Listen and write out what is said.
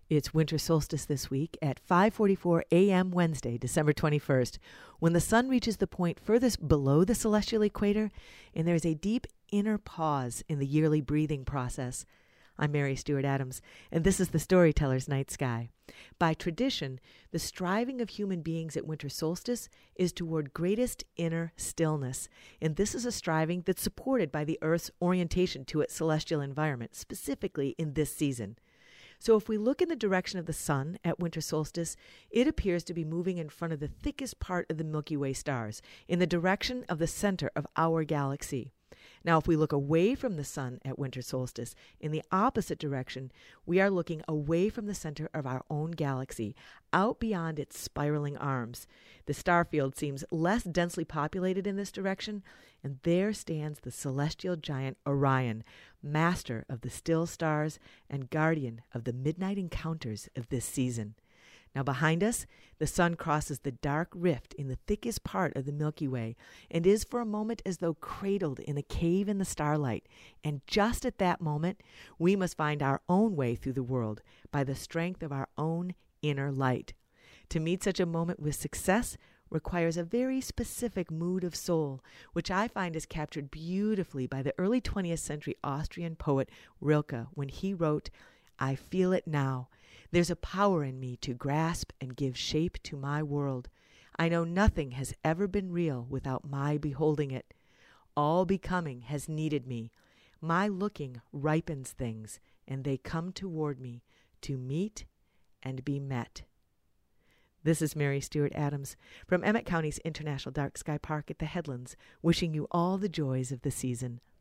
It's winter solstice this week at 5:44 a.m. Wednesday, December 21st, when the sun reaches the point furthest below the celestial equator, and there's a deep inner pause in the yearly breathing process. I'm Mary Stewart Adams, and this is the Storyteller's Night Sky. By tradition, the striving of human beings at winter solstice is toward greatest inner stillness, and this is a striving that's supported by the Earth's orientation to its celestial environment, specifically in this season. So if we look in the direction of the sun at winter solstice, it appears to be moving in front of the thickest part of the Milky Way stars, in the direction of the center of our galaxy. Now, if we look away from the sun at winter solstice, in the opposite direction, we are looking away from the center of our own galaxy, out beyond its spiraling arms. The star field seems less densely populated in this direction, and there stands the celestial giant Orion, master of the still stars and guardian of the midnight encounters of this season. Now behind us, the sun crosses the dark rift in the thickest part of the Milky Way and is for a moment as though cradled in a cave in the starlight. And just at that moment, we must find our own way through the world by the strength of our own inner light. To meet such a moment with success requires a very specific mood of soul, which I find is captured beautifully by the early 20th century Austrian poet Rilke when he wrote, "I feel it now. There's a power in me to grasp and give shape to my world. I know nothing has ever been real without my beholding it. All becoming has needed me. My looking ripens things, and they come toward me to meet and be met." This is Mary Stewart Adams from Emmett County's International Dark Sky Park at the Headlands, wishing you all the joys of the season.